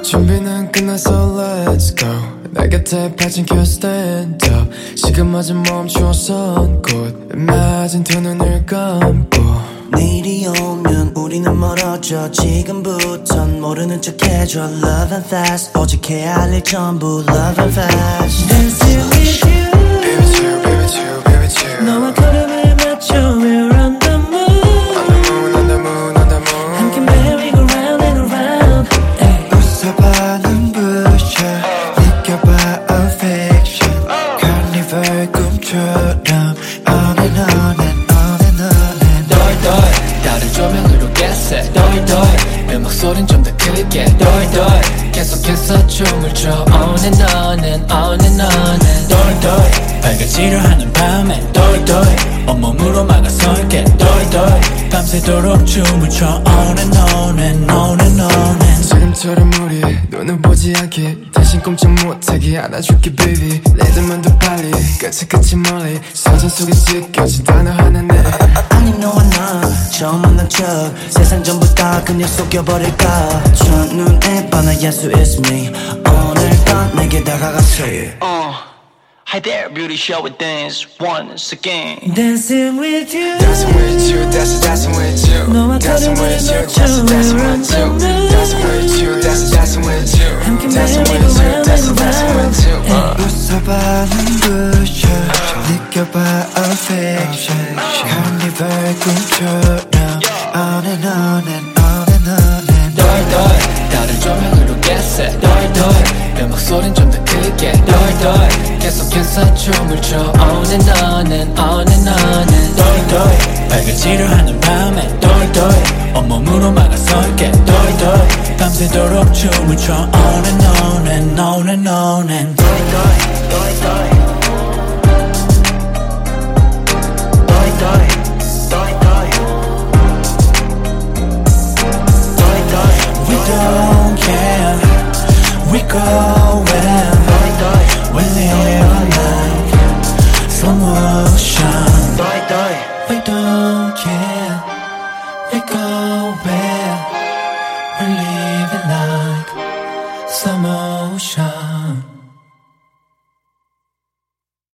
준비는 끝났어 let's go 내 곁에 파진 켜 stand up 시간마저 멈추어선 곧 맞은 두 눈을 감고 내일이 오면 우리는 멀어져 지금부턴 모르는 척 해줘 Love and fast 오직해야 할 일 전부 Love and fast Dancing with you Be with you, be with you, be with you 너와 걸음을 맞춰 We're on the moon On the moon, on the moon, on the moon 함께 merry go round and around 웃어봐 눈부셔 느껴봐 affection Carnival 꿈처럼 On and on and on and on and 덜덜 다른 조명으로 get 덜덜 음악 소린 좀 더 크게 덜덜 계속해서 춤을 춰 On and on and on and on and 덜덜 밝아지려 하는 밤에 덜덜 온몸으로 막아설게 덜덜 밤새도록 춤을 춰 On and on and on and on and 지금처럼 우리 눈을 보지 않게 대신 꼼짝 못하게 안아줄게 baby 레드만 더 빨리 끝이 멀리 사전 속에 찢겨진 단어 하나 내 아니 너와 나 처음 만난 척 세상 전부 다 그냥 속여버릴까 첫눈에 반한 yes it's me 오늘 밤 내게 다가가세 Hi there, beauty shall we dance once again? Dancing with you Dancing with you, dancing with you 너와 Dancing 걸음을 with you, 맞춰 dancing We're on with the you moon Dancing with you, dancing with you 함께 Dancing merry with go you, round dancing and with you around 웃어봐 눈부셔 느껴봐 affection Carnival 꿈처럼 On and on and on and on and 덜덜 다른 조명으로 get 덜덜 음악 소린 좀 더 크게 덜덜 계속해서 춤을 춰 On and on and on and on and 덜덜 밝아지려 하는 밤에 덜덜 온몸으로 막아설게 덜덜 밤새도록 춤을 춰 On and on and on and on and 덜덜 We don't care, we go where we live our life. Someone